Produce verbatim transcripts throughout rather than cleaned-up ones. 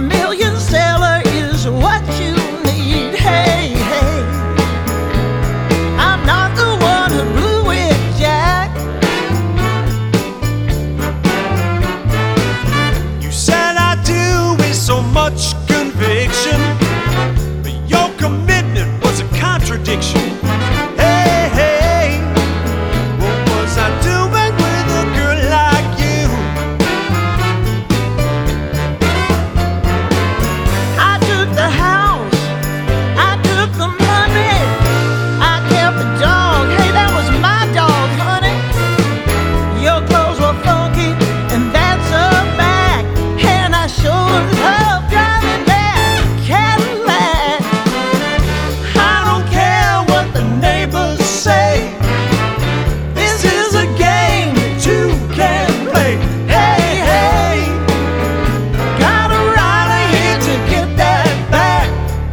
million seller is what you need. Hey, hey, I'm not the one who blew it, Jack. You said I do with so much conviction, but your commitment was a contradiction. Hey, hey, what was I doing with a girl like you? I took the house, I took the money, I kept the dog. Hey, that was my dog, honey. Your clothes were funky, and that's a fact. And I sure love driving that Cadillac. I don't care what the neighbors say. This is a game that two can play. Hey, hey, got a rider here to get that back.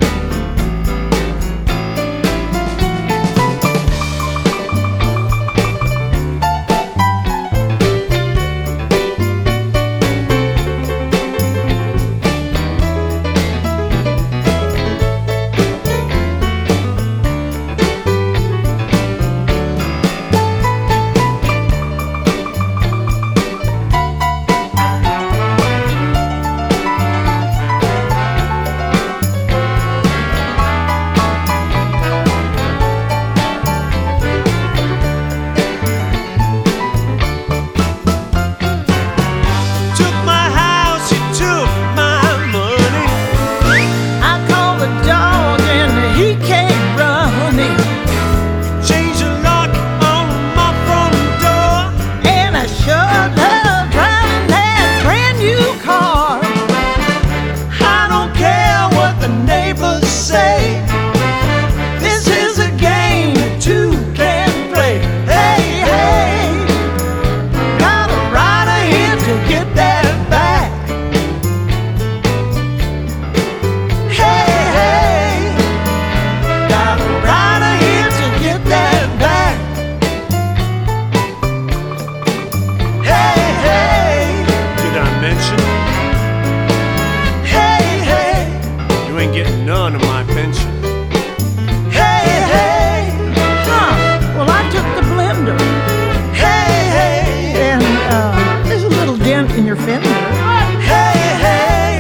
Took my house, you took my money. I called the dog, and he came running. Changed the lock on my front door. And I sure love driving that brand new car. I don't care what the neighbors say. This is a game that two can play. Hey, hey, got a rider here to get that back. Hey, hey, got a rider here to get that back. Hey, hey, did I mention? Hey, hey, you ain't getting none of my pension. Hey, hey, Huh, well, I took the blender. hey, hey, And uh, there's a little dent in your fender. hey, hey,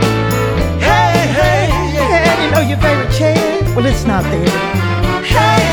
hey, hey, And you know your favorite chair? Well, it's not there. hey,